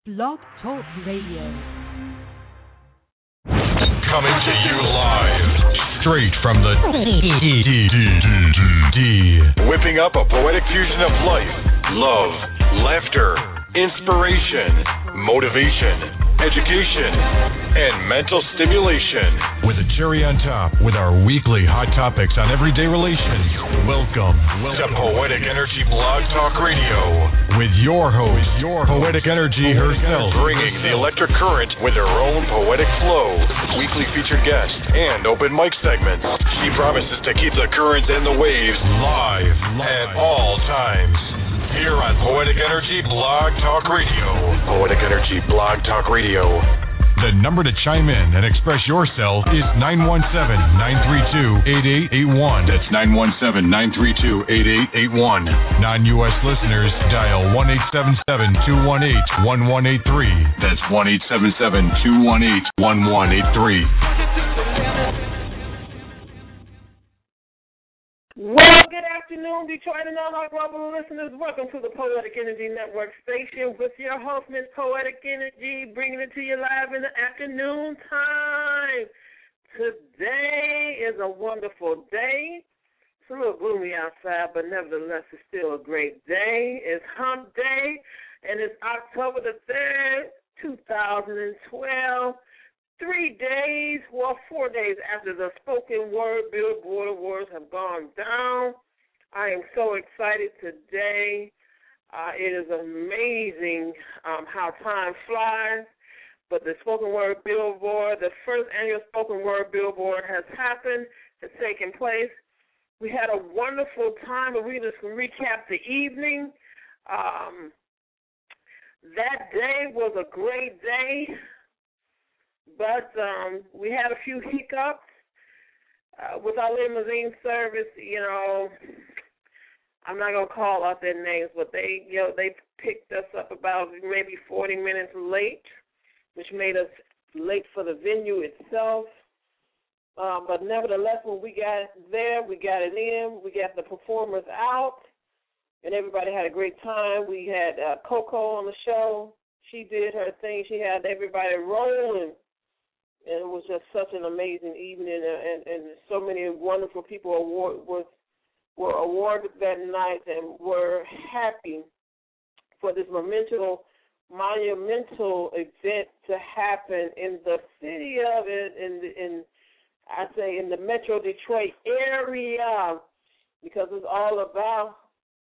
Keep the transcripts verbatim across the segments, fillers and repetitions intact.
Blog Talk Radio. Coming to you live, straight from the D. Whipping up a poetic fusion of life, love, laughter, inspiration, motivation, education, and mental stimulation. With a cherry on top, with our weekly hot topics on everyday relations. Welcome, welcome to Poetic Energy Blog Talk Radio with your host, your Poetic Energy herself, bringing the electric current with her own poetic flow, weekly featured guests, and open mic segments. She promises to keep the currents and the waves live, live at all times. Here on Poetic Energy Blog Talk Radio. Poetic Energy Blog Talk Radio. The number to chime in and express yourself is nine one seven, nine three two, eight eight eight one. That's nine one seven, nine three two, eight eight eight one. Non-U S listeners, dial one eight seven seven, two one eight, one one eight three. That's one eight seven seven, two one eight, one one eight three. Well, good afternoon, Detroit and all our global listeners. Welcome to the Poetic Energy Network station with your host, Miss Poetic Energy, bringing it to you live in the afternoon time. Today is a wonderful day. It's a little gloomy outside, but nevertheless, it's still a great day. It's Hump Day, and it's October the third, two thousand twelve. Three days, well, four days after the spoken word Billboard Awards have gone down. I am so excited today. Uh, it is amazing um, how time flies. But the spoken word Billboard, the first annual spoken word Billboard has happened, has taken place. We had a wonderful time, and we just can recap the evening. Um, that day was a great day. But um, we had a few hiccups uh, with our limousine service. You know, I'm not gonna call out their names, but they, you know, they picked us up about maybe forty minutes late, which made us late for the venue itself. Um, but nevertheless, when we got there, we got it in. We got the performers out, and everybody had a great time. We had uh, Coco on the show. She did her thing. She had everybody rolling. And it was just such an amazing evening, and, and so many wonderful people award, was, were awarded that night and were happy for this monumental, monumental event to happen in the city of it, in, the, in I say in the Metro Detroit area, because it's all about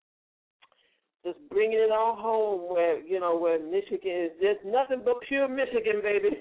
just bringing it all home where, you know, where Michigan is just nothing but pure Michigan, baby.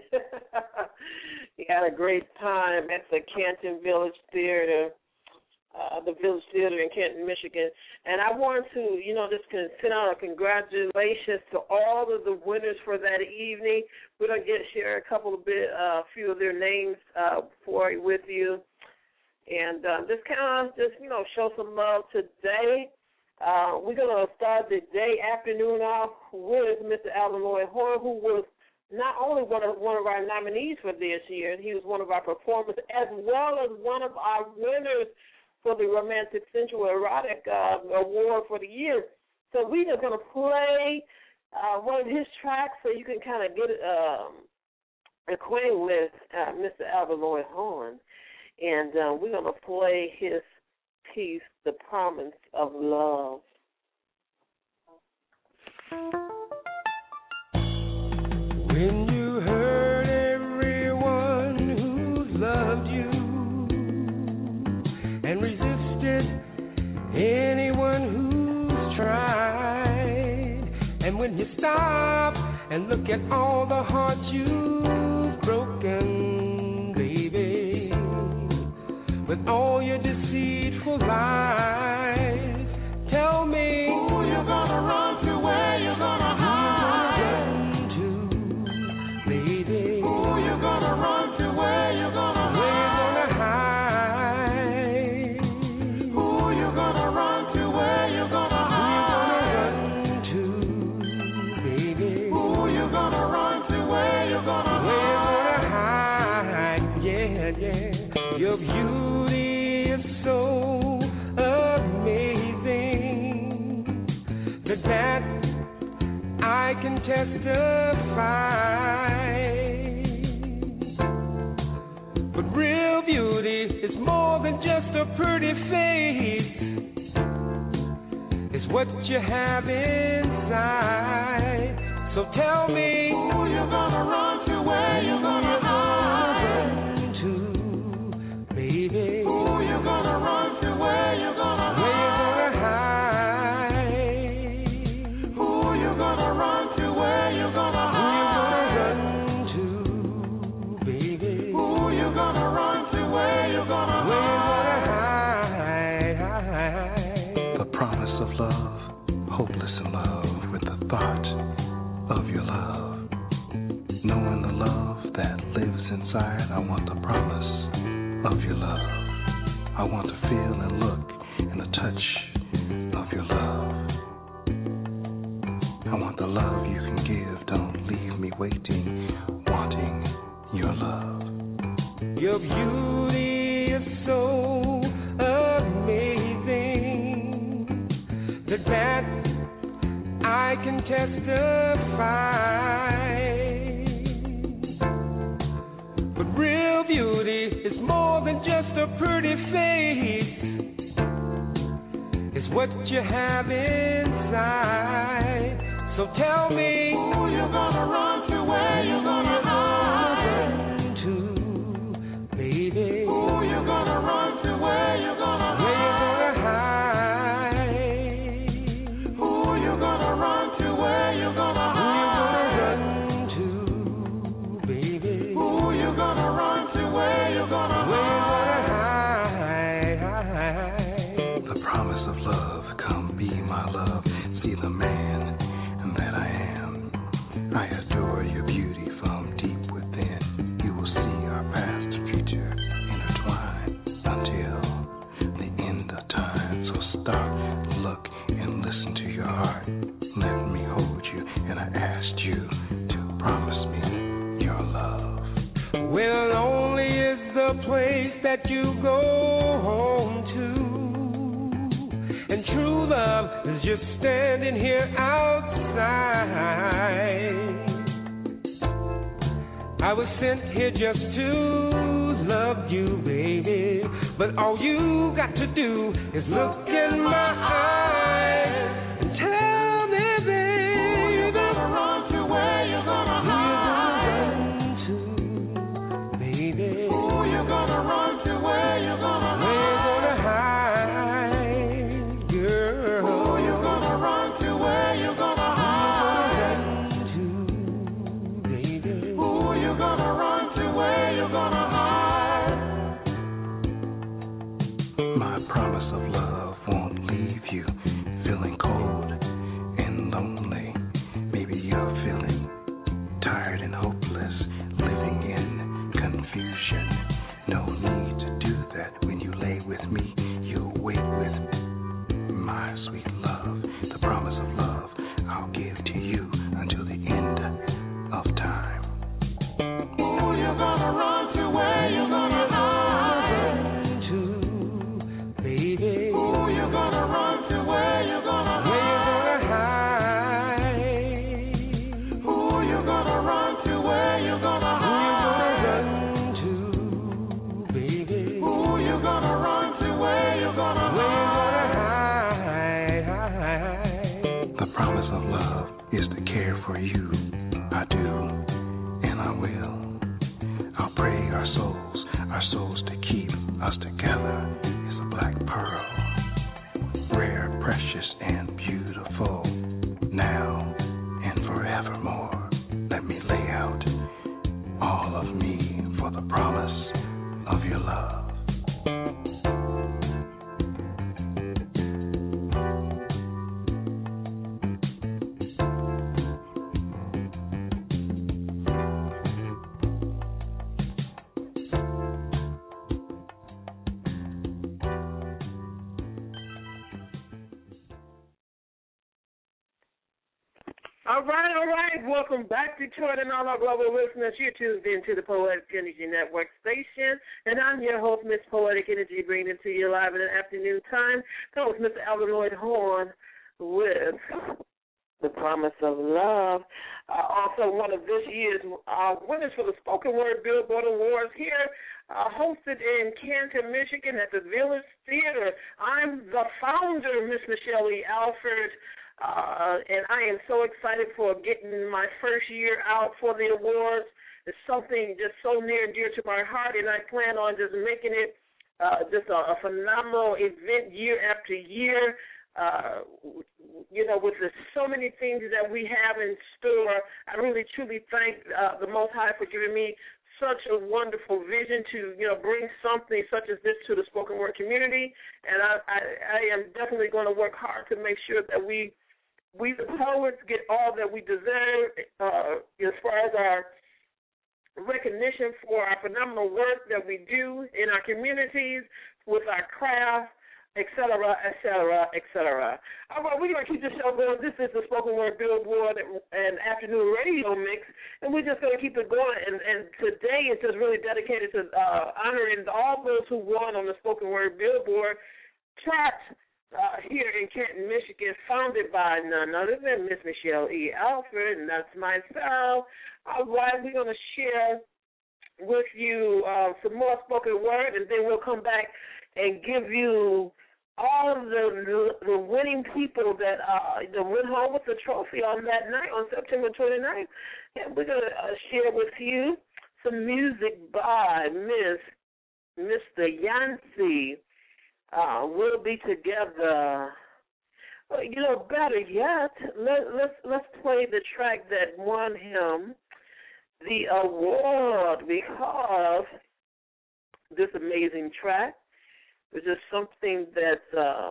We had a great time at the Canton Village Theater, uh, the Village Theater in Canton, Michigan. And I want to, you know, just send out a congratulations to all of the winners for that evening. We're going to get share a couple of bit, a uh, few of their names uh, for with you. And uh, just kind of just, you know, show some love today. Uh, we're going to start the day afternoon off with Mister Alvin Lloyd Horn, who was not only one of, one of our nominees for this year, he was one of our performers, as well as one of our winners for the Romantic Sensual Erotic uh, Award for the year. So we're just going to play uh, one of his tracks so you can kind of get um, acquainted with uh, Mister Alvin Lloyd Horn. And uh, we're going to play his piece, The Promise of Love. When you hurt everyone who's loved you and resisted anyone who's tried, and when you stop and look at all the hearts you've broken, baby, with all your deceitful lies, tell me who you're gonna run to, where you're gonna hide. Who you're gonna run to, baby? Who you're gonna run to, where you're gonna hide? Where you're gonna hide? Who you're gonna run to, where you're gonna hide? Who you're gonna run to, baby? Who you're gonna run to, where you're gonna hide? Where you're gonna hide? Yeah, yeah. Your beauty is so amazing that I can tell testify. But real beauty is more than just a pretty face. It's what you have inside. So tell me, who you gonna run to, where you gonna hide? Run to, baby. Who you gonna run to, where you gonna hide? Where you gonna hide? Who you gonna run to, where you gonna hide? Who you gonna run to, baby? Who you gonna run to, where you gonna hide? Where you gonna hide? The promise of love, hopeless in love with the thought of your love. Knowing the love that lives inside, I want the promise of your love. I want to feel and look and the touch of your love. I want the love you can give. Don't leave me waiting, wanting your love. Your beauty is so amazing that that I can testify. But real beauty is more than just a pretty face. It's what you have inside. So tell me, who you gonna run to, where you gonna hide? Run to, baby. Who you gonna run to, where you gonna hide? Where you gonna hide? Who you gonna run to, where you gonna hide? Who you gonna run to, baby? Who you gonna run to, where you gonna hide? Where you gonna hide? The promise of love, come be my love. See the man that I am. I adore your beauty from deep within. You will see our past and future intertwined until the end of time. So stop, look, and listen to your heart. Let me hold you, and I asked you to promise me your love. Well, lonely is the place that you go home to, and true love is just standing here outside. I was sent here just to love you, baby, but all you got to do is look in my eyes and tell me, baby, who you gonna run to, where you gonna hide? Who you gonna run to, baby? Who you gonna run to, where you gonna hide? Where you gonna hide, girl? Who you gonna run to, where you gonna hide? Who you gonna run to, baby? Who you gonna run to, where you gonna hide? My promise of love won't leave you feeling cold and lonely. Maybe you're feeling tired and hopeless, living in confusion. No need to do that. When you lay with me, you wait with my sweet love. The promise of love I'll give to you until the end of time. Who you gonna run to, where you gonna hide? Run to, baby. Who you gonna run to, where you gonna hide? Where you gonna hide? Who you gonna run to, where you gonna hide? Who you gonna run to, baby? Who you gonna run to, where you gonna hide? Where you gonna hide? The promise of love is to care for you. I do, and I will. I'll pray our souls, our souls to keep us together. It's a black pearl, rare, precious, and beautiful, now and forevermore. Let me lay out all of me for the promise of your love. All right, all right. Welcome back, Detroit, and all our global listeners. You're tuned in to the Poetic Energy Network station, and I'm your host, Miss Poetic Energy, bringing it to you live in the afternoon time. That was Mister Alvin Lloyd Horn with The Promise of Love. Uh, also, one of this year's uh, winners for the Spoken Word Billboard Awards here, uh, hosted in Canton, Michigan at the Village Theater. I'm the founder, Miss Michelle E. Alford, uh, and I am so excited for getting my first year out for the awards. It's something just so near and dear to my heart, and I plan on just making it uh, just a, a phenomenal event year after year. Uh, you know, with the, so many things that we have in store, I really truly thank uh, the Most High for giving me such a wonderful vision to, you know, bring something such as this to the spoken word community. And I, I, I am definitely going to work hard to make sure that we, we the poets get all that we deserve uh, as far as our recognition for our phenomenal work that we do in our communities with our craft, et cetera, et cetera, et cetera. All right, we're going to keep the show going. This is the Spoken Word Billboard and Afternoon Radio Mix, and we're just going to keep it going. And, and today is just really dedicated to uh, honoring all those who won on the Spoken Word Billboard chart uh, here in Canton, Michigan, founded by none other than Miss Michelle E. Alford, and that's myself. All right, we're going to share with you uh, some more spoken word, and then we'll come back and give you all of the, the winning people that uh, that went home with the trophy on that night, on September twenty-ninth. And we're going to uh, share with you some music by Miss Mister Yancey. Uh, we'll be together. Well, you know, better yet, let, let's let's play the track that won him the award, because this amazing track was just something that um,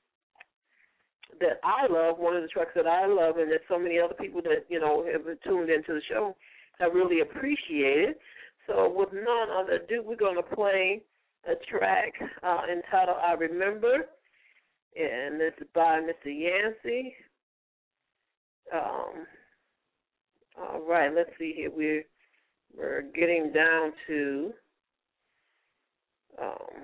that I love, one of the tracks that I love, and there's so many other people that, you know, have tuned into the show that really appreciate it. So with none other ado, we're going to play a track uh, entitled I Remember, and this is by Mister Yancey. Um, all right, let's see here. We're, we're getting down to... Um,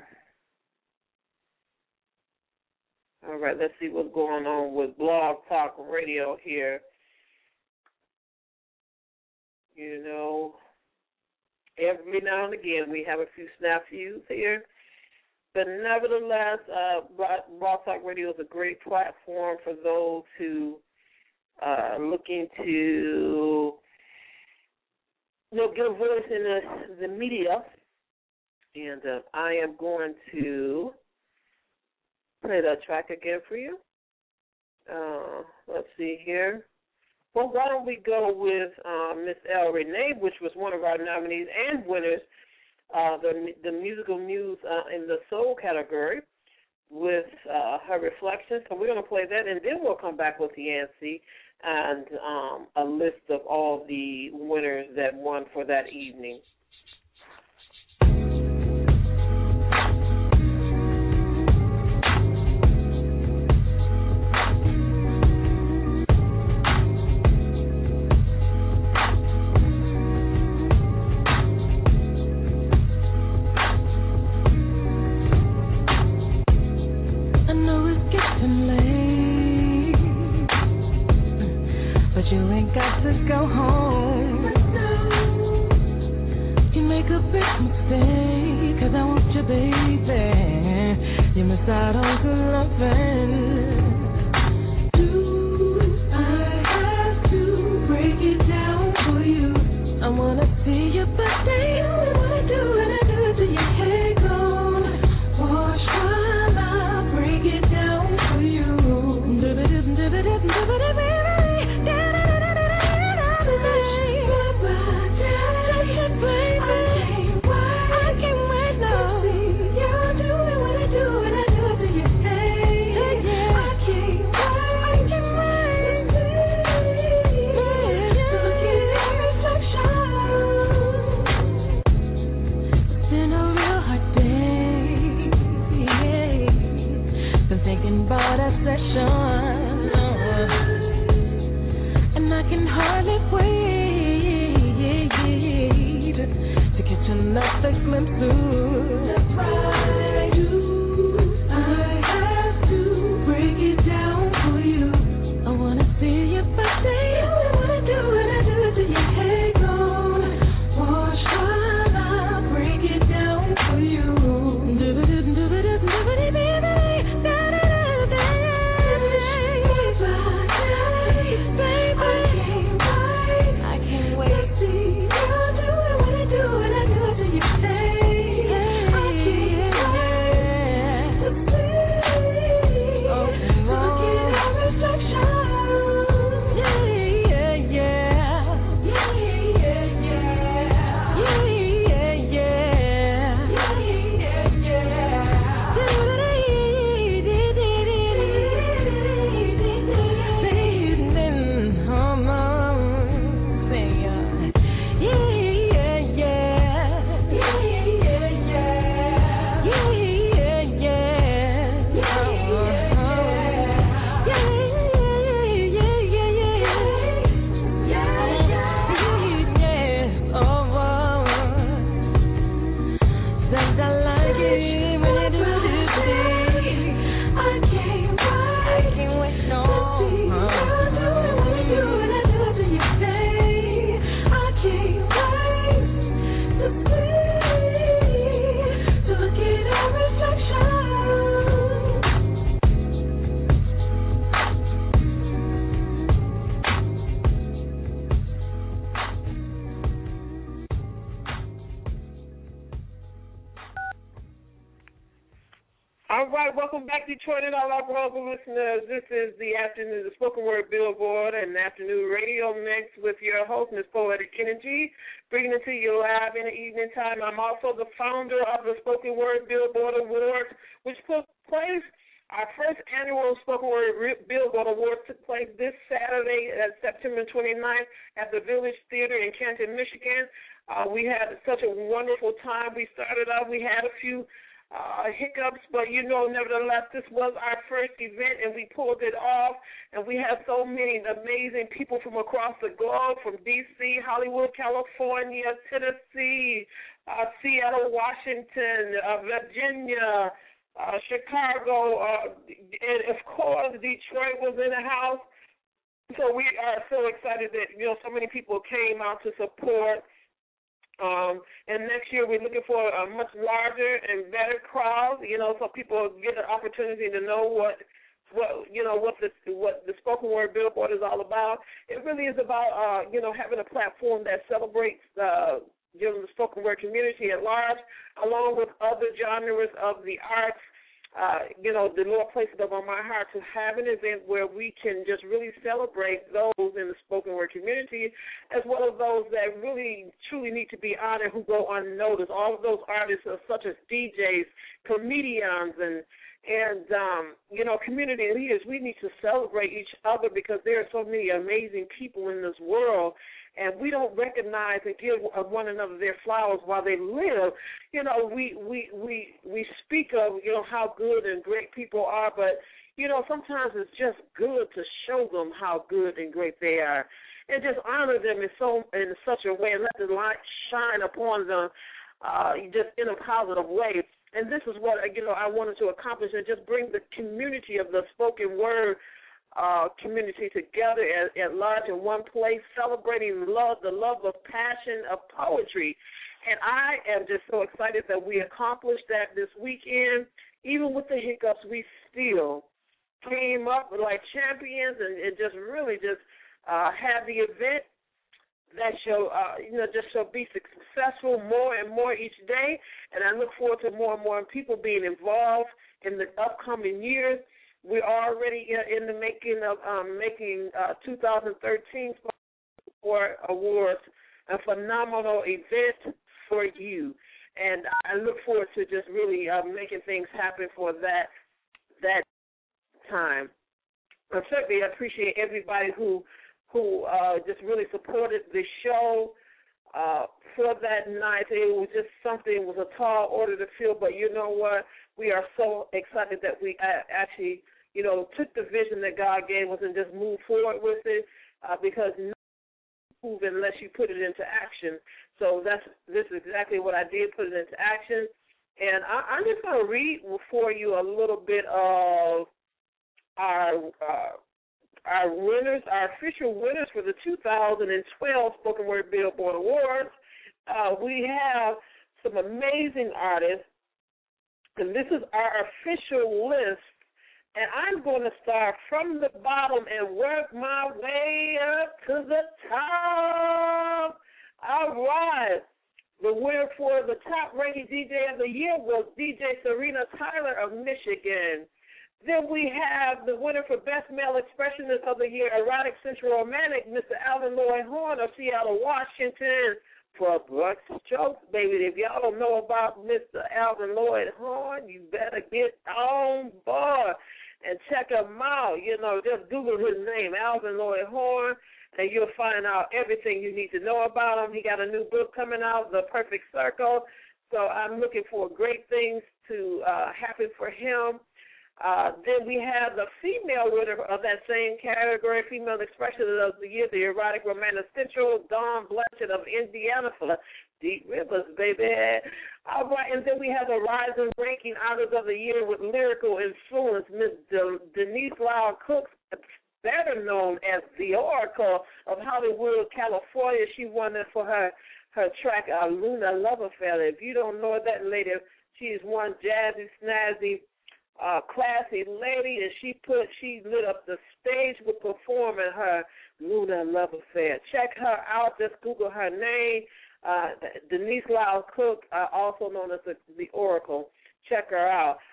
All right, let's see what's going on with Blog Talk Radio here. You know, every now and again we have a few snafus here. But nevertheless, uh, Blog Talk Radio is a great platform for those who are looking to, you know, get a voice in the, the media. And uh, I am going to play that track again for you. Uh, let's see here. Well, why don't we go with uh, Miss El Renee, which was one of our nominees and winners, uh, the the musical muse uh, in the soul category, with uh, her reflections. So we're going to play that, and then we'll come back with Yancey and um, a list of all the winners that won for that evening. Go home. You make a big mistake, 'cause I want you, baby. You miss out on good loving. Do I have to break it down for you? I wanna see your birthday. I wanna do what I do till your hair gone. Wash while I break it down for you. Dib-a-dib, dib-a-dib, dib-a-dib. I All right, welcome back, Detroit and all our global listeners. This is the afternoon, the Spoken Word Billboard and Afternoon Radio Mix with your host, Miss Poetic Energy, bringing it to you live in the evening time. I'm also the founder of the Spoken Word Billboard Awards, which took place, our first annual Spoken Word Billboard Awards took place this Saturday, uh, September twenty-ninth, at the Village Theater in Canton, Michigan. Uh, we had such a wonderful time. We started out, we had a few Uh, hiccups, but you know, nevertheless, this was our first event, and we pulled it off, and we have so many amazing people from across the globe, from D C, Hollywood, California, Tennessee, uh, Seattle, Washington, uh, Virginia, uh, Chicago, uh, and of course, Detroit was in the house. So we are so excited that, you know, so many people came out to support. Um, and next year we're looking for a much larger and better crowd, you know, so people get an opportunity to know what, what you know, what the what the Spoken Word Billboard is all about. It really is about, uh, you know, having a platform that celebrates, uh, you know, the spoken word community at large, along with other genres of the arts. Uh, you know, the Lord placed it up on my heart to have an event where we can just really celebrate those in the spoken word community, as well as those that really, truly need to be honored who go unnoticed. All of those artists, are such as D Js, comedians, and, and um, you know, community leaders. We need to celebrate each other because there are so many amazing people in this world, and we don't recognize and give one another their flowers while they live. You know, we we we we speak of, you know, how good and great people are, but, you know, sometimes it's just good to show them how good and great they are, and just honor them in so in such a way and let the light shine upon them, uh, just in a positive way. And this is what, you know, I wanted to accomplish, and just bring the community of the spoken word Uh, community together at, at large in one place, celebrating love, the love of passion of poetry. And I am just so excited that we accomplished that this weekend. Even with the hiccups, we still came up like champions and, and just really just uh, had the event that shall, uh, you know, just shall be successful more and more each day. And I look forward to more and more people being involved in the upcoming years. We're already in the making of um, making uh, two thousand thirteen for awards, a phenomenal event for you, and I look forward to just really uh, making things happen for that that time. I certainly appreciate everybody who who uh, just really supported the show uh, for that night. It was just something, it was a tall order to fill, but you know what? We are so excited that we actually, you know, took the vision that God gave us and just moved forward with it, uh, because nothing moves unless you put it into action. So that's this is exactly what I did, put it into action. And I, I'm just going to read for you a little bit of our uh, our winners, our official winners for the two thousand twelve Spoken Word Billboard Awards. Uh, we have some amazing artists, and this is our official list. And I'm going to start from the bottom and work my way up to the top. All right. The winner for the top-rated D J of the year was D J Serena Tyler of Michigan. Then we have the winner for Best Male Expressionist of the Year, Erotic Central Romantic, Mister Alvin Lloyd Horn of Seattle, Washington. For Buck Strokes, baby. If y'all don't know about Mister Alvin Lloyd Horn, you better get on board and check him out. You know, just Google his name, Alvin Lloyd Horn, and you'll find out everything you need to know about him. He got a new book coming out, The Perfect Circle. So I'm looking for great things to uh, happen for him. Uh, then we have the female winner of that same category, Female Expression of the Year, the Erotic Romantic Central, Dawn Blanchett of Indiana for Deep Rivers, baby. All right, and then we have the Rising Ranking Artist of the Year with Lyrical Influence, Miss De- Denise Lyle Cook, better known as the Oracle of Hollywood, California. She won it for her, her track, uh, Luna Love Affair. If you don't know that lady, she is one jazzy, snazzy, Uh, classy lady, and she put she lit up the stage with performing her Luna Love Affair. Check her out. Just Google her name, uh, Denise Lyle Cook, uh, also known as the, the Oracle. Check her out.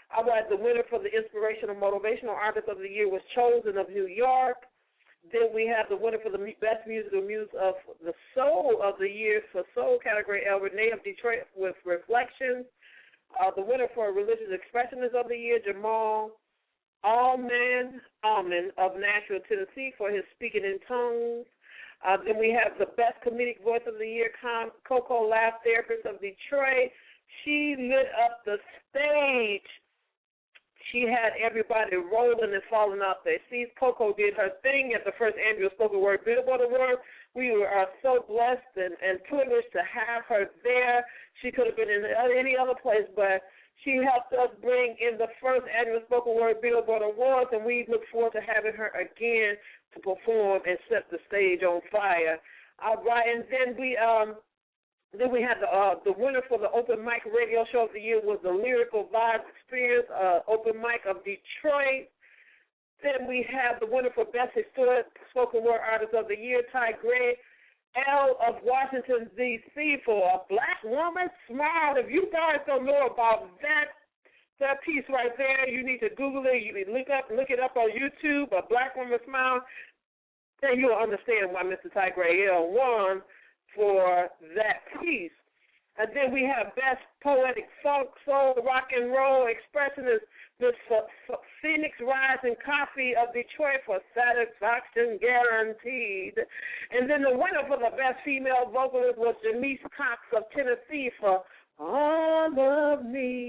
All right, the winner for the Inspirational Motivational Artist of the Year was Chosen of New York. Then we have the winner for the Best Musical Muse of the Soul of the Year for Soul category, El Renee of Detroit with Reflections. Uh, the winner for Religious Expressionist of the Year, Jamal Allman, Allman of Nashville, Tennessee for his Speaking in Tongues. Uh, then we have the Best Comedic Voice of the Year, Coco Laugh Therapist of Detroit. She lit up the stage. She had everybody rolling and falling out there. See, Coco did her thing at the first annual Spoken Word Billboard Award. We are so blessed and, and privileged to have her there. She could have been in any other place, but she helped us bring in the first annual Spoken Word Billboard Awards, and we look forward to having her again to perform and set the stage on fire. All right, and then we um. Then we had the uh, the winner for the Open Mic Radio Show of the Year was the Lyrical Vibes Experience, uh, Open Mic of Detroit. Then we have the winner for Best Historic Spoken Word Artist of the Year, Ty Gray L of Washington, D C for A Black Woman Smile. If you guys don't know about that that piece right there, you need to Google it. You need to look up look it up on YouTube, A Black Woman Smile. Then you'll understand why Mister Ty Gray L won for that piece. And then we have Best Poetic Folk, Soul, Rock and Roll Expressionist, Miss Phoenix Rising Coffee of Detroit for Satisfaction Guaranteed. And then the winner for the Best Female Vocalist was Janice Cox of Tennessee for All of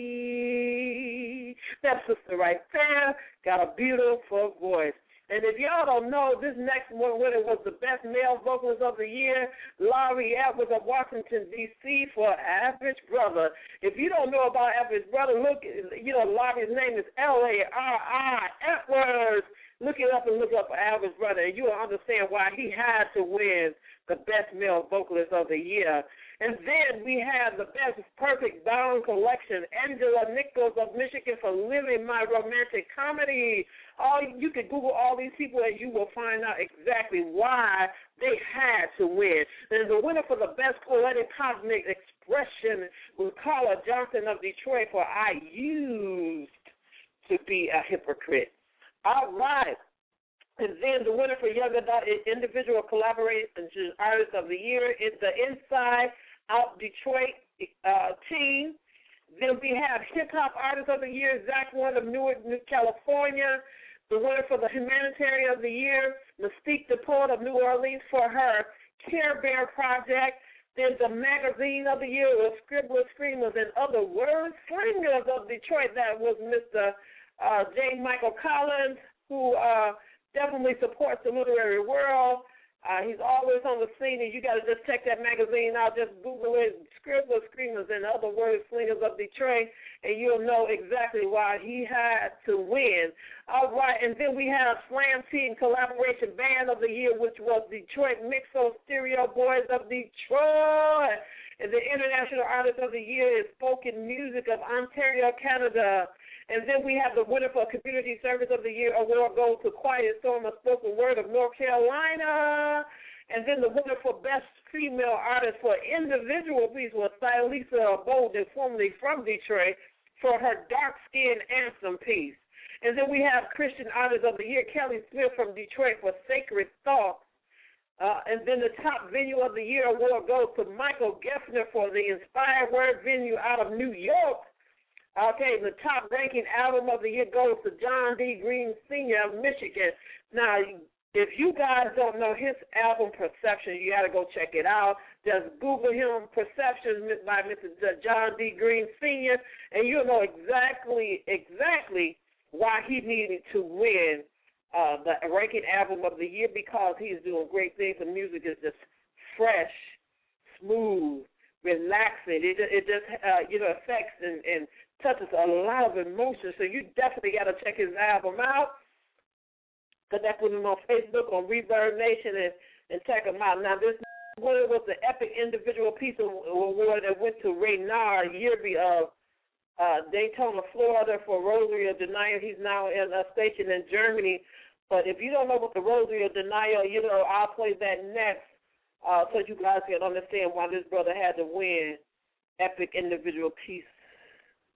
Me. That sister right there got a beautiful voice. And if y'all don't know, this next one winner was the Best Male Vocalist of the Year, Laurie Edwards of Washington, D C for Average Brother. If you don't know about Average Brother, look, you know, Laurie's name is L A R I Edwards. Look it up and look up Average Brother, and you'll understand why he had to win the Best Male Vocalist of the Year. And then we have the Best Perfect Bound Collection, Angela Nichols of Michigan for Living My Romantic Comedy. All you can Google all these people and you will find out exactly why they had to win. And the winner for the Best Poetic Cosmic Expression was Carla Johnson of Detroit for I Used to Be a Hypocrite. All right. And then the winner for Young Adult Individual Collaboration Artist of the Year is the Inside Out Detroit uh, team. Then we have Hip Hop Artist of the Year, Zach One of Newark, New California. The winner for the Humanitarian of the Year, Mystique the Poet of New Orleans for her Care Bear project. Then the Magazine of the Year was Scribblers, Screamers, and Other Word Slingers of Detroit. That was Mister Uh, J. Michael Collins, who uh, definitely supports the literary world. Uh, he's always on the scene, and you got to just check that magazine out. Just Google it, Scribblers, Screamers, and Other Word Slingers of Detroit, and you'll know exactly why he had to win. All right, and then we have Slam Team Collaboration Band of the Year, which was Detroit Mixo Stereo Boys of Detroit. And the International Artist of the Year is Spoken Music of Ontario, Canada. And then we have the winner for Community Service of the Year award goes to Quiet Storm of Spoken Word of North Carolina. And then the winner for Best Female Artist for Individual Piece was Stylisa Bolden, formerly from Detroit, for her Dark Skin Anthem piece. And then we have Christian Artist of the Year, Kelly Smith from Detroit for Sacred Thoughts. Uh, and then the top venue of the year award goes to Michael Geffner for the Inspired Word venue out of New York. Okay, the top ranking album of the year goes to John D. Green Senior of Michigan. Now, if you guys don't know his album Perception, you got to go check it out. Just Google him, Perception by Mister John D. Green Senior, and you'll know exactly, exactly why he needed to win uh, the ranking album of the year, because he's doing great things. The music is just fresh, smooth, relaxing. It, it just, uh, you know, affects and, and touches a lot of emotion. So you definitely got to check his album out. Connect with him on Facebook, on Reverb Nation, and, and check him out. Now, this winner was the Epic Individual Piece Award that went to Raynard Yerby of uh, Daytona, Florida, for Rosary of Denial. He's now in a station in Germany. But if you don't know what the Rosary of Denial, you know, I'll play that next uh, so you guys can understand why this brother had to win Epic Individual Piece.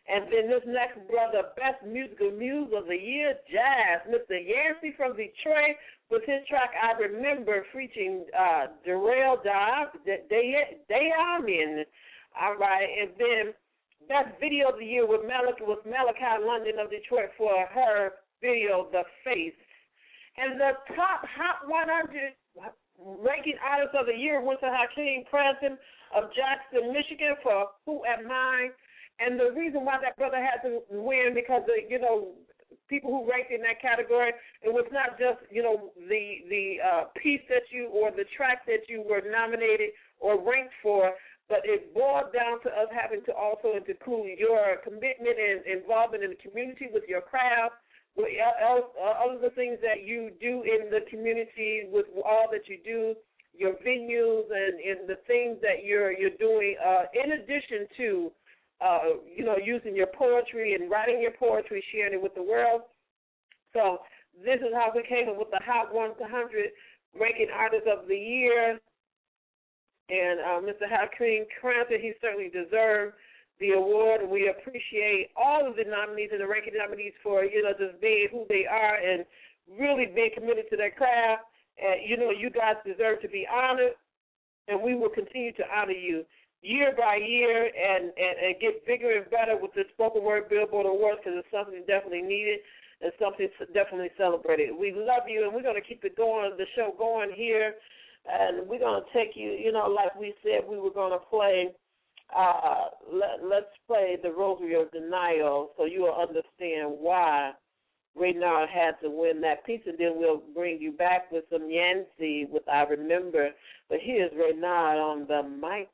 And then this next brother, Best Musical Muse of the Year, Jazz, Mister Yancey from Detroit, with his track I Remember, featuring uh, Darrell Dayamian. All right, and then Best Video of the Year with Malachi, with Malachi London of Detroit for her video, The Face. And the top Hot one hundred ranking artist of the year went to Hakeem Cranston of Jackson, Michigan for Who Am I? And the reason why that brother had to win because, of, you know, people who ranked in that category, it was not just, you know, the the uh, piece that you or the track that you were nominated or ranked for, but it boiled down to us having to also include your commitment and involvement in the community with your craft, with all of the things that you do in the community, with all that you do, your venues and, and the things that you're you're doing, uh, in addition to, uh, you know, using your poetry and writing your poetry, sharing it with the world. So this is how we came up with the Hot one hundred ranking artist of the year. And uh, Mister Hakeem Cranston, he certainly deserved the award, and we appreciate all of the nominees and the ranking nominees for, you know, just being who they are and really being committed to their craft. And, you know, you guys deserve to be honored, and we will continue to honor you year by year and, and, and get bigger and better with the Spoken Word Billboard Awards because it's something definitely needed and something definitely celebrated. We love you, and we're going to keep it going, the show going here. And we're going to take you, you know, like we said we were going to play, uh, let, let's play the Rosary of Denial so you will understand why Reynard had to win that piece, and then we'll bring you back with some Yancey with I Remember. But here's Reynard on the mic.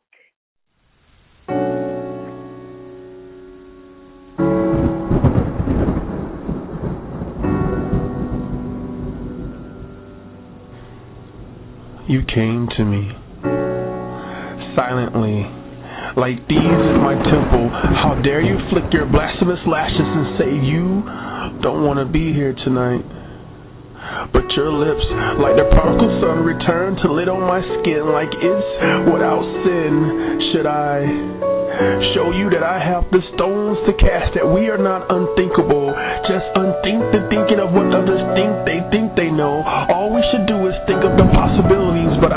You came to me silently, like these in my temple. How dare you flick your blasphemous lashes and say you don't want to be here tonight. But your lips, like the prodigal son, return to lit on my skin like it's without sin. Should I show you that I have the stones to cast, that we are not unthinkable, just unthink the thinking of what others think they think they know. All we should do is think of the possibilities, but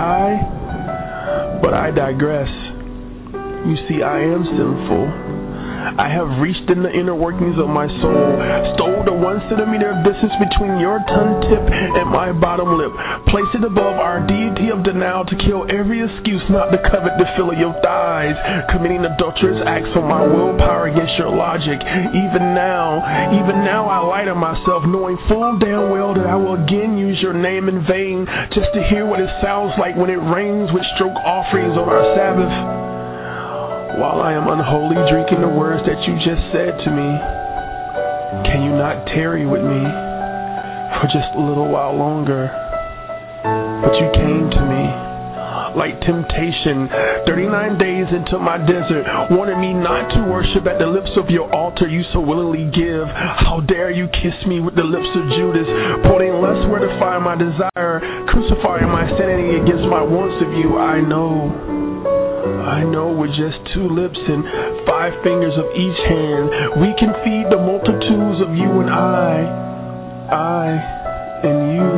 I, but I digress. You see, I am sinful. I have reached in the inner workings of my soul, stole the one centimeter of distance between your tongue tip and my bottom lip, placed it above our deity of denial to kill every excuse not to covet the fill of your thighs, committing adulterous acts on my willpower against your logic. Even now, even now I lie to myself, knowing full damn well that I will again use your name in vain, just to hear what it sounds like when it rains with stroke offerings on our Sabbath. While I am unholy drinking the words that you just said to me, can you not tarry with me for just a little while longer? But you came to me like temptation, thirty-nine days into my desert, wanted me not to worship at the lips of your altar you so willingly give. How dare you kiss me with the lips of Judas, pointing lust where to find my desire, crucifying my sanity against my wants of you. I know. I know with just two lips and five fingers of each hand, we can feed the multitudes of you and I, I and you.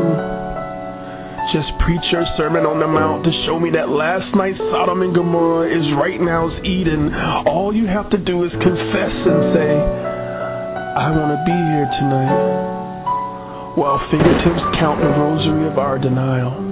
Just preach your sermon on the mount to show me that last night's Sodom and Gomorrah is right now's Eden. All you have to do is confess and say, I want to be here tonight, while fingertips count the rosary of our denial.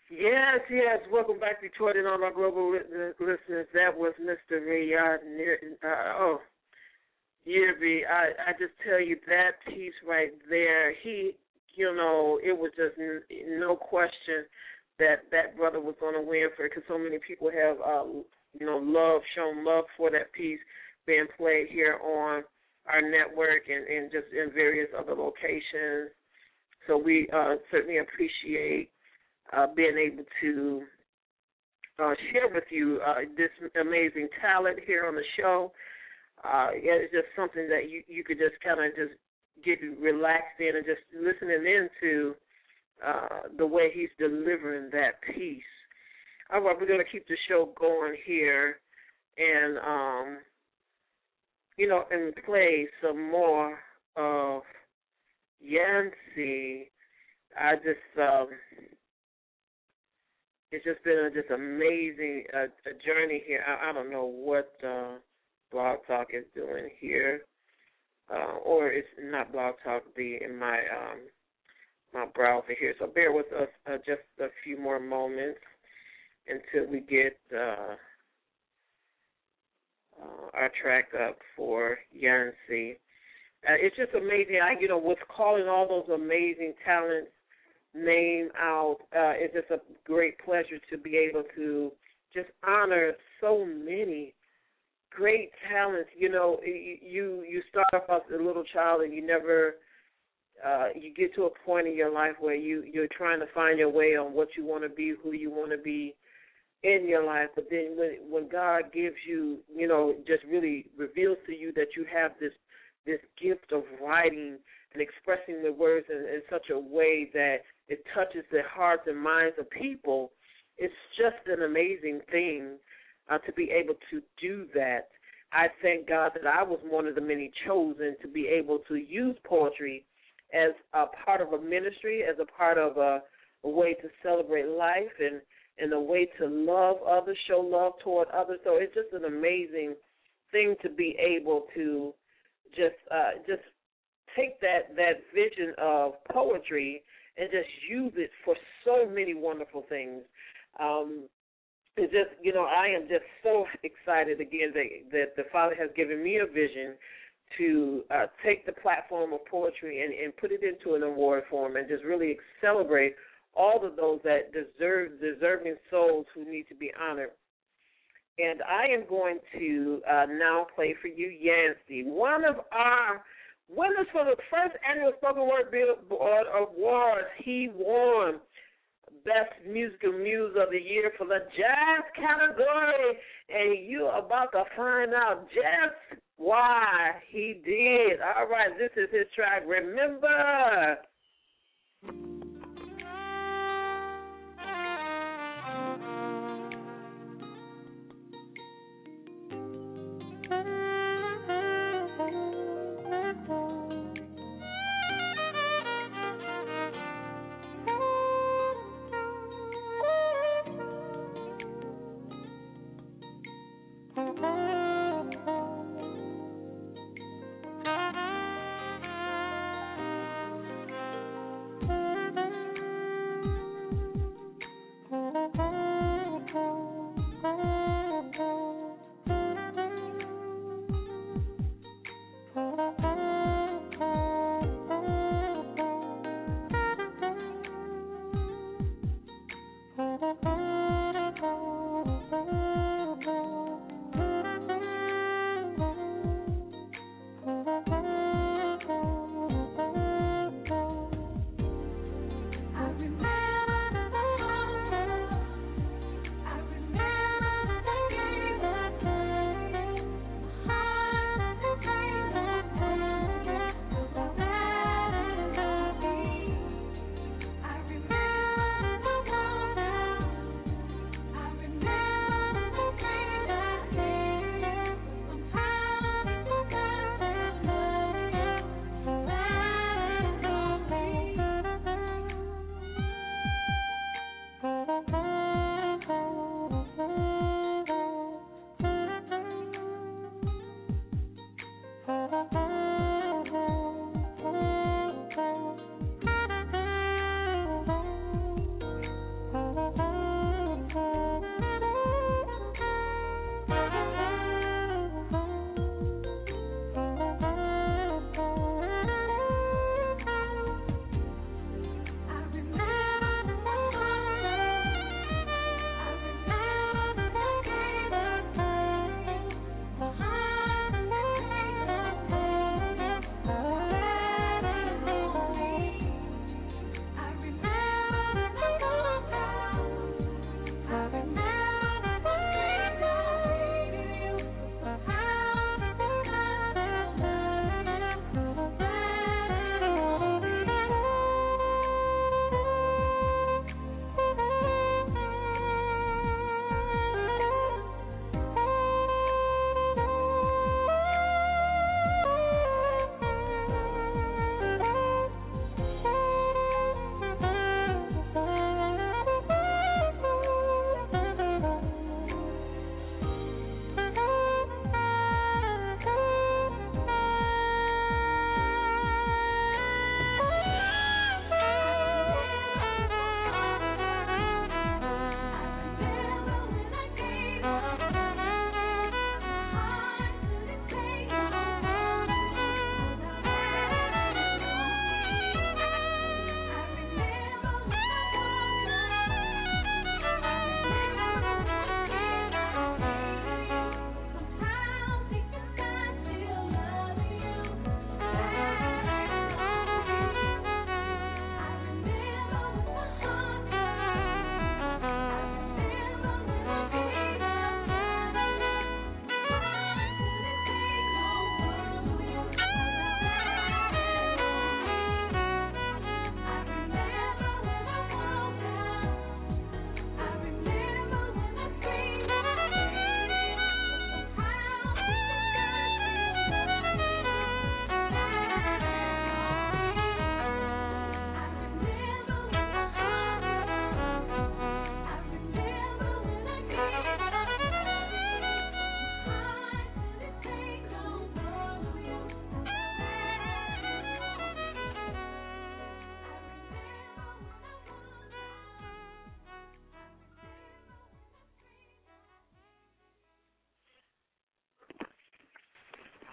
Yes, yes. Welcome back, Detroit, and all our global listeners. That was Mister Rayard. Uh, oh, Yerby. I, I just tell you that piece right there. He, you know, it was just n- no question that that brother was going to win for it because so many people have, uh, you know, love, shown love for that piece being played here on our network and, and just in various other locations. So we uh, certainly appreciate Uh, being able to uh, share with you uh, this amazing talent here on the show. Uh, it's just something that you, you could just kind of just get relaxed in and just listening into uh, the way he's delivering that piece. All right, we're going to keep the show going here and, um, you know, and play some more of Yancy. I just... Um, It's just been a just amazing uh, a journey here. I, I don't know what uh, Blog Talk is doing here, uh, or it's not Blog Talk. Be in my um, my browser here. So bear with us uh, just a few more moments until we get uh, uh, our track up for Yancy. Uh, it's just amazing. I, you know, what's calling all those amazing talents name out. Uh, it's just a great pleasure to be able to just honor so many great talents. You know, you you start off as a little child and you never, uh, you get to a point in your life where you, you're trying to find your way on what you want to be, who you want to be in your life. But then when, when God gives you, you know, just really reveals to you that you have this this gift of writing and expressing the words in, in such a way that it touches the hearts and minds of people, it's just an amazing thing uh, to be able to do that. I thank God that I was one of the many chosen to be able to use poetry as a part of a ministry, as a part of a, a way to celebrate life and, and a way to love others, show love toward others. So it's just an amazing thing to be able to just uh, just take that, that vision of poetry and just use it for so many wonderful things. Um, it's just, you know, I am just so excited again that, that the Father has given me a vision to uh, take the platform of poetry and, and put it into an award form and just really celebrate all of those that deserve deserving souls who need to be honored. And I am going to uh, now play for you Yancy, one of our winners for the first annual Spoken Word Billboard Awards. He won Best Musical Muse of the Year for the jazz category, and you're about to find out just why he did. All right, this is his track, Remember.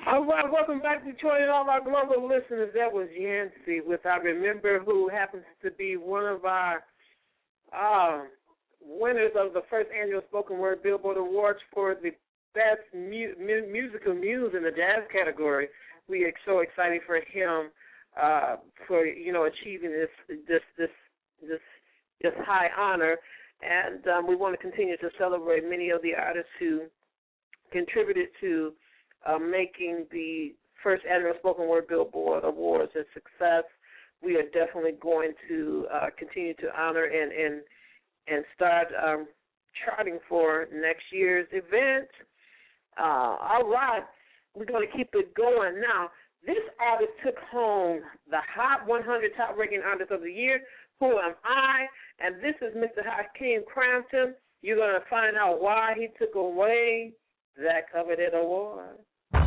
All right, welcome back to Detroit and all our global listeners. That was Yancey with I Remember, who happens to be one of our uh, winners of the first annual Spoken Word Billboard Awards for the best mu- mu- musical muse in the jazz category. We are so excited for him uh, for you know achieving this this this this this high honor, and um, we want to continue to celebrate many of the artists who contributed to Uh, making the first annual Spoken Word Billboard Awards a success. We are definitely going to uh, continue to honor and and, and start um, charting for next year's event. Uh, all right, we're going to keep it going. Now, this artist took home the Hot one hundred Top Ranking Artist of the Year. Who am I? And this is Mister Hakeem Crampton. You're going to find out why he took away that coveted award.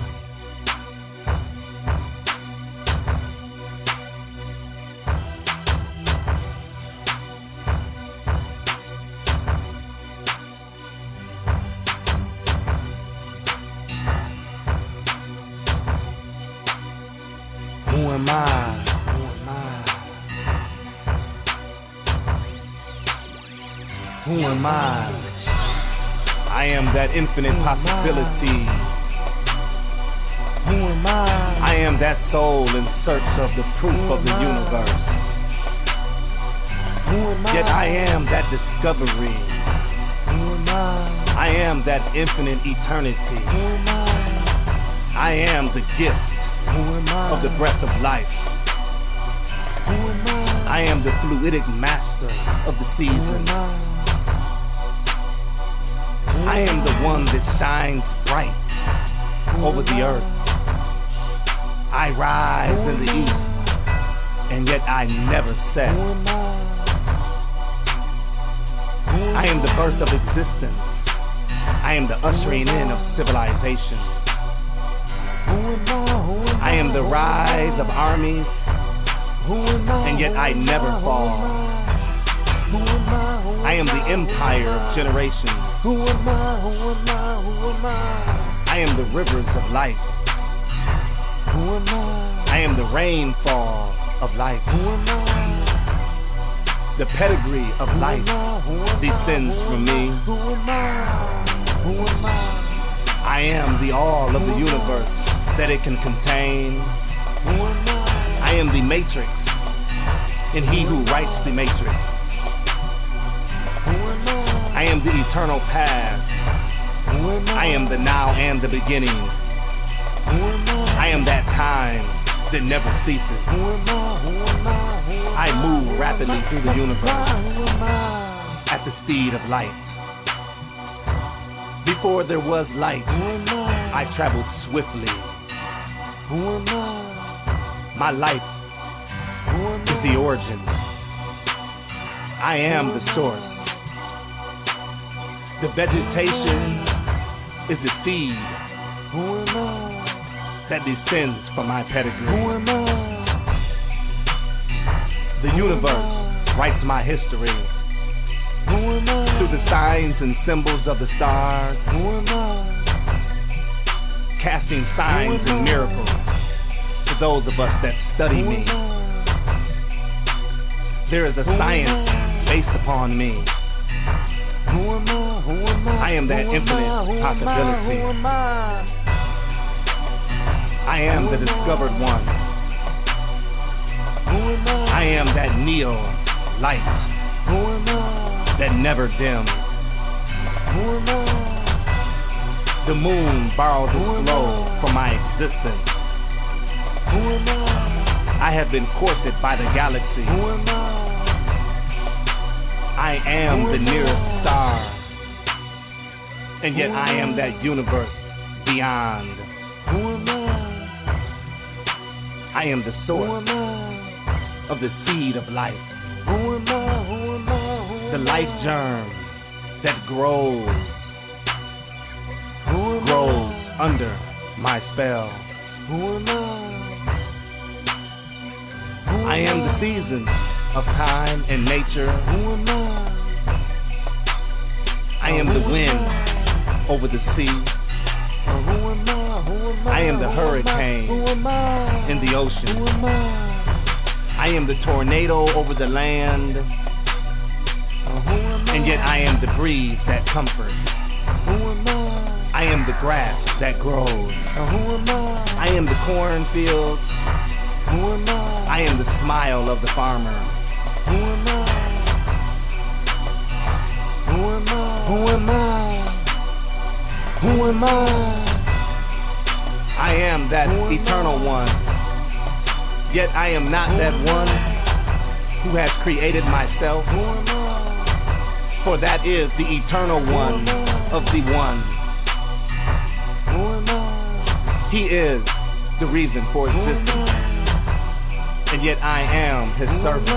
Who am I? Who am I? Who am I? I am that infinite possibility. Who am I? I am that soul in search of the proof of the universe. Who am I? Yet I am that discovery. Who am I? I am that infinite eternity. Who am I? I am the gift Who am I? of the breath of life. Who am I? I am the fluidic master of the seasons. I am the one that shines bright over the earth. I rise in the east, and yet I never set. I am the birth of existence. I am the ushering in of civilization. I am the rise of armies, and yet I never fall. I am the empire of generations. Who am I? Who am I? Who am I? I am the rivers of life. Who am I? I am the rainfall of life. Who am I? The pedigree of life descends from me. Who am I? Who am I? I am the all of the universe that it can contain. Who am I? I am the matrix, and he who writes the matrix. I am the eternal past. I am the now and the beginning. I am that time that never ceases. I move rapidly through the universe at the speed of light. Before there was light, I traveled swiftly. My life is the origin. I am the source. The vegetation is the seed that descends from my pedigree. The universe writes my history through the signs and symbols of the stars, casting signs and miracles to those of us that study me. There is a science based upon me. I am that infinite possibility. I am the discovered one. I am that neo light that never dims. The moon borrowed its glow from my existence. I have been courted by the galaxy. I am the nearest star, and yet I am that universe beyond. I am the source of the seed of life, the life germ that grows, grows under my spell. I am the season of time and nature. I am the wind over the sea. I am the hurricane in the ocean. I am the tornado over the land. And yet I am the breeze that comforts. I am the grass that grows. I am the cornfield. I am the smile of the farmer. Who am I? Who am I? Who am I? Who am I? I am that eternal one. Yet I am not that one who has created myself. For that is the eternal one of the one. He is the reason for existence. And yet I am his servant.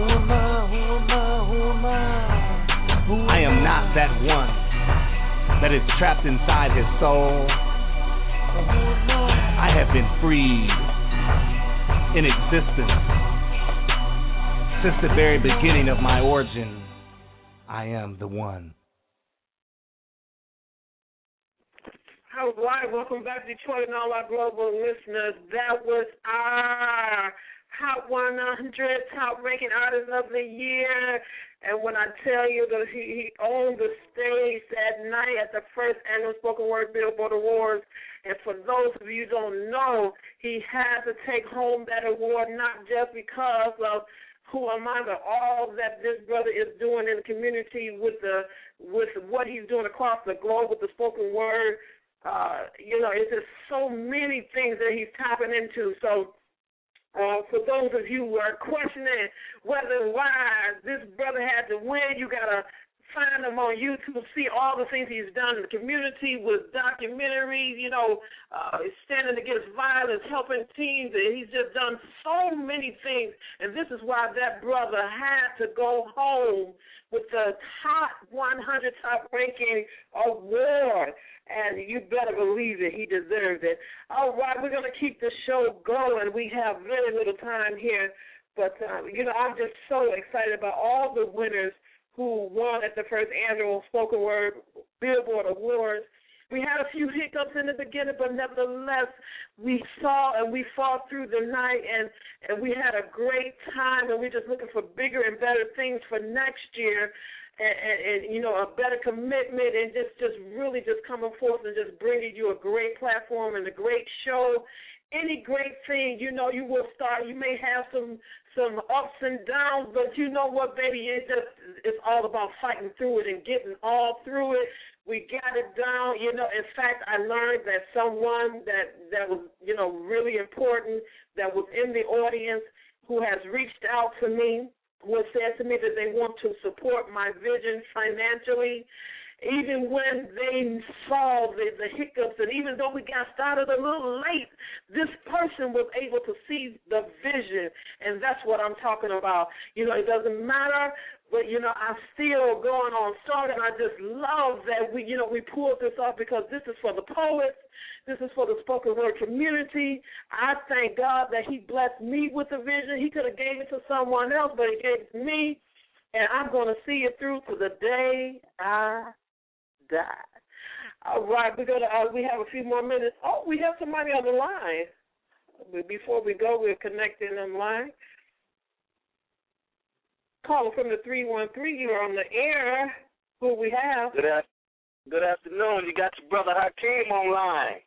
I am not that one that is trapped inside his soul. I have been freed in existence since the very beginning of my origin. I am the one. All right, welcome back, Detroit, and all our global listeners. That was our Hot one hundred Top Ranking Artist of the Year. And when I tell you that he, he owned the stage that night at the first annual Spoken Word Billboard Awards, and for those of you who don't know, he had to take home that award not just because of who am I, but all that this brother is doing in the community with the with what he's doing across the globe with the spoken word. Uh, you know, it's just so many things that he's tapping into. So uh, for those of you who are questioning whether why this brother had to win, you got to find him on YouTube, see all the things he's done in the community with documentaries, you know, uh, standing against violence, helping teens. And he's just done so many things. And this is why that brother had to go home with the top one hundred Top Ranking Award. And you better believe it, he deserves it. All right, we're going to keep the show going. We have very little time here. But, uh, you know, I'm just so excited about all the winners who won at the first annual Spoken Word Billboard Awards. We had a few hiccups in the beginning, but nevertheless, we saw and we fought through the night, and, and we had a great time, and we're just looking for bigger and better things for next year, and, and, and you know, a better commitment, and just, just really just coming forth and just bringing you a great platform and a great show. Any great thing, you know, you will start. You may have some some ups and downs, but you know what, baby? It just it's all about fighting through it and getting all through it. We got it down. You know, in fact, I learned that someone that that was, you know, really important, that was in the audience, who has reached out to me, who has said to me that they want to support my vision financially. Even when they saw the, the hiccups, and even though we got started a little late, this person was able to see the vision, and that's what I'm talking about. You know, it doesn't matter, but, you know, I'm still going on strong, and I just love that we, you know, we pulled this off because this is for the poets. This is for the spoken word community. I thank God that he blessed me with the vision. He could have gave it to someone else, but he gave it to me, and I'm going to see it through to the day I die. All right, we're gonna. Uh, we have a few more minutes. Oh, we have somebody on the line. But before we go, we're connecting online. Calling from the three one three. You're on the air. Who we have? Good, af- good afternoon. You got your brother Hakeem online.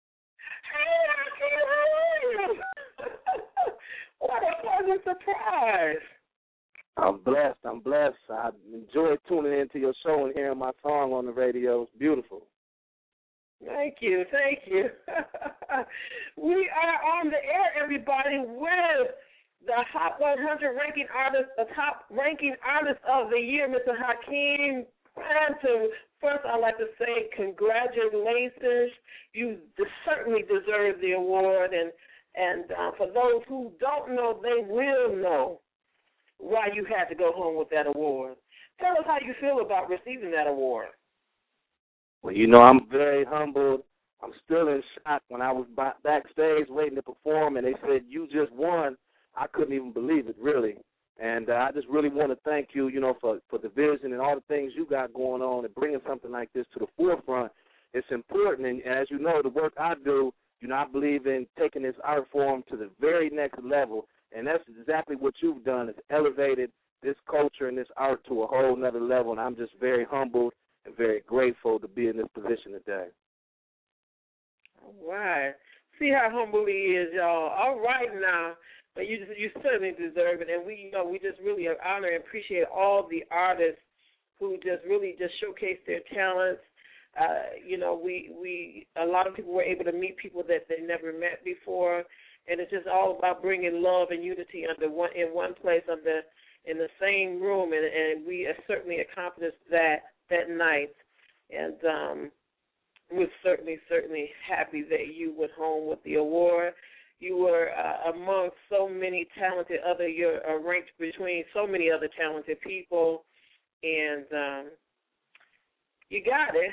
Hey, Hakeem, how are you? What a pleasant surprise. I'm blessed. I'm blessed. I enjoy tuning into your show and hearing my song on the radio. It's beautiful. Thank you. Thank you. We are on the air, everybody, with the Hot one hundred ranking artist, the top ranking artist of the year, Mister Hakeem Phantom. First, I'd like to say congratulations. You certainly deserve the award, and and uh, for those who don't know, they will know why you had to go home with that award. Tell us how you feel about receiving that award. Well, you know, I'm very humbled. I'm still in shock. When I was b- backstage waiting to perform and they said, you just won, I couldn't even believe it, really. And uh, I just really want to thank you, you know, for, for the vision and all the things you got going on and bringing something like this to the forefront it's important. And as you know, the work I do, you know, I believe in taking this art form to the very next level, and that's exactly what you've done. It's elevated this culture and this art to a whole nother level, and I'm just very humbled and very grateful to be in this position today. All right. See how humble he is, y'all. All right now. But you just, you certainly deserve it, and we, you know, we just really honor and appreciate all the artists who just really just showcase their talents. Uh, you know, we, we a lot of people were able to meet people that they never met before, and it's just all about bringing love and unity under one in one place, under in the same room, and, and we certainly accomplished that that night. And um, we're certainly, certainly happy that you went home with the award. You were uh, among so many talented other, you're uh, ranked between so many other talented people, and um, you got it.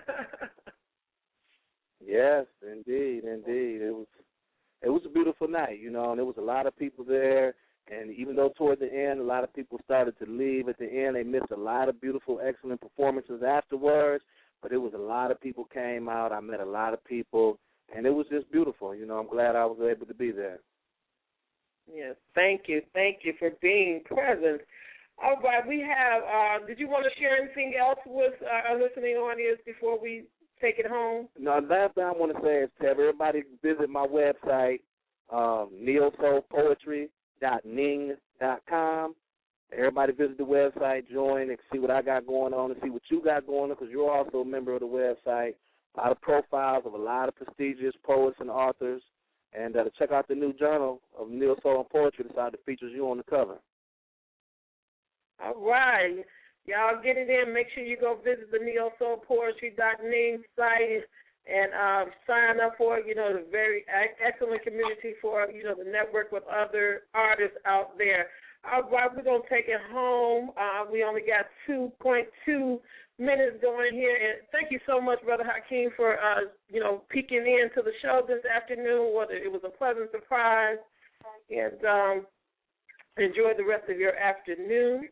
Yes, indeed, indeed. It was it was a beautiful night, you know, and there was a lot of people there. And even though toward the end a lot of people started to leave at the end, they missed a lot of beautiful, excellent performances afterwards. But it was a lot of people came out. I met a lot of people, and it was just beautiful. You know, I'm glad I was able to be there. Yes, thank you. Thank you for being present. All right, we have, uh, did you want to share anything else with our listening audience before we take it home? No, last thing I want to say is to everybody visit my website, um, neo soul poetry dot ning dot com. Everybody visit the website, join, and see what I got going on and see what you got going on, because you're also a member of the website. A lot of profiles of a lot of prestigious poets and authors. And uh, to check out the new journal of Neo Soul and Poetry, decided to feature you on the cover. All right. Y'all get it in. Make sure you go visit the neo soul poetry dot ning site and um, sign up for, you know, the very excellent community for, you know, the network with other artists out there. All right, we're going to take it home. Uh, we only got two point two minutes going here. And thank you so much, Brother Hakeem, for, uh, you know, peeking into the show this afternoon. It was a pleasant surprise. And um, enjoy the rest of your afternoon.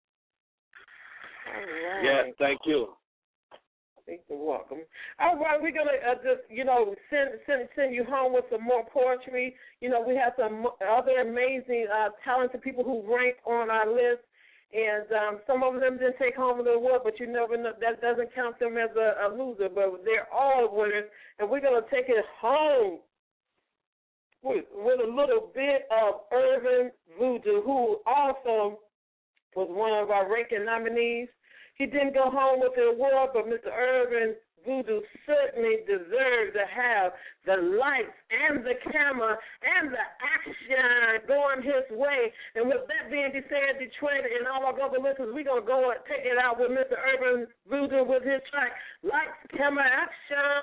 All right. Yes, thank you. You're welcome. All right, we're gonna uh, just, you know, send send send you home with some more poetry. You know, we have some other amazing, uh, talented people who rank on our list, and um, some of them didn't take home the award, but you never know. That doesn't count them as a, a loser. But they're all winners, and we're gonna take it home with, with a little bit of Irvin Voodoo, who also was one of our ranking nominees. He didn't go home with the award, but Mister Irvin Voodoo certainly deserved to have the lights and the camera and the action going his way. And with that being said, Detroit and all our global listeners, we're going to go and take it out with Mister Irvin Voodoo with his track, Lights, Camera, Action.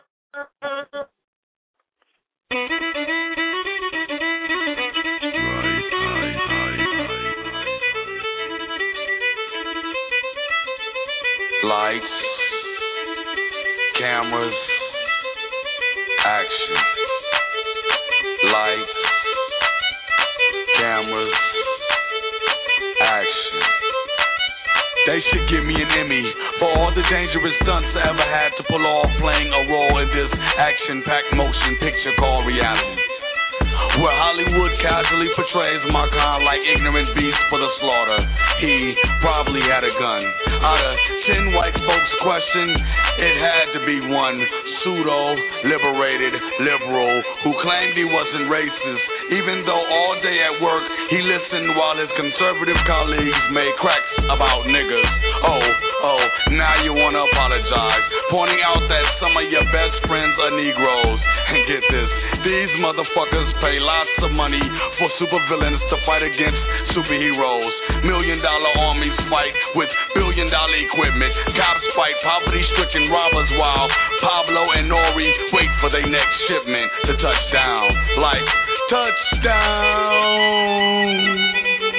Lights, cameras, action. Lights, cameras, action. They should give me an Emmy for all the dangerous stunts I ever had to pull off playing a role in this action-packed motion picture called reality, where Hollywood casually portrays my kind like ignorant beasts for the slaughter. He probably had a gun. Out of ten white folks questioned, it had to be one pseudo-liberated liberal who claimed he wasn't racist, even though all day at work he listened while his conservative colleagues made cracks about niggas. Oh, oh, now you want to apologize, pointing out that some of your best friends are Negroes. And get this, these motherfuckers pay lots of money for supervillains to fight against superheroes. Million dollar armies fight with billion dollar equipment. Cops fight poverty-stricken robbers while Pablo and Nori wait for their next shipment to touch down. Like, touchdown.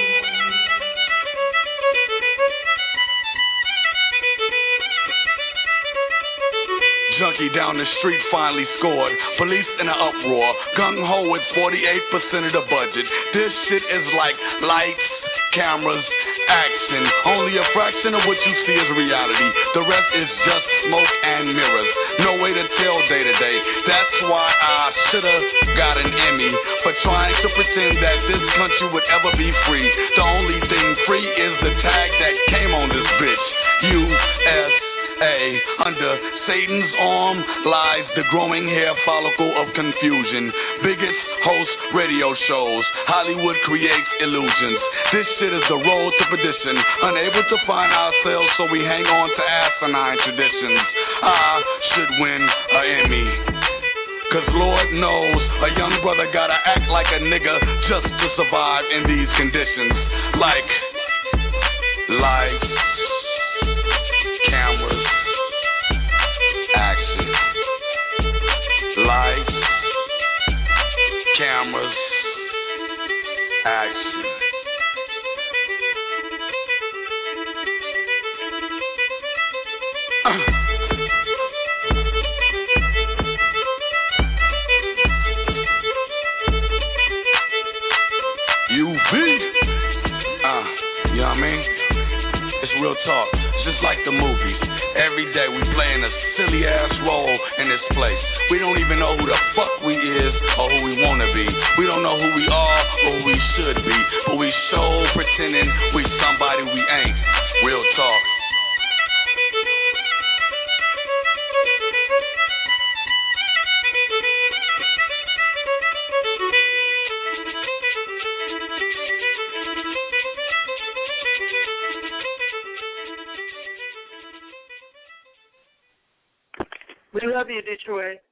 Junkie down the street finally scored. Police in an uproar. Gung-ho with forty-eight percent of the budget. This shit is like lights, cameras, action. Only a fraction of what you see is reality. The rest is just smoke and mirrors. No way to tell day to day. That's why I shoulda got an Emmy for trying to pretend that this country would ever be free. The only thing free is the tag that came on this bitch. U S A. Under Satan's arm lies the growing hair follicle of confusion. Biggest host radio shows. Hollywood creates illusions. This shit is the road to perdition. Unable to find ourselves, so we hang on to asinine traditions. I should win a Emmy. Cause Lord knows a young brother gotta act like a nigga just to survive in these conditions. Like, like, cameras, action. Lights, cameras, action. Uh. U V, uh, you know what I mean? It's real talk. It's just like the movies. Every day we playing a silly ass role in this place. We don't even know who the fuck we is or who we wanna be. We don't know who we are or who we should be. But we so pretending we somebody we ain't. Real talk. We love you, Detroit.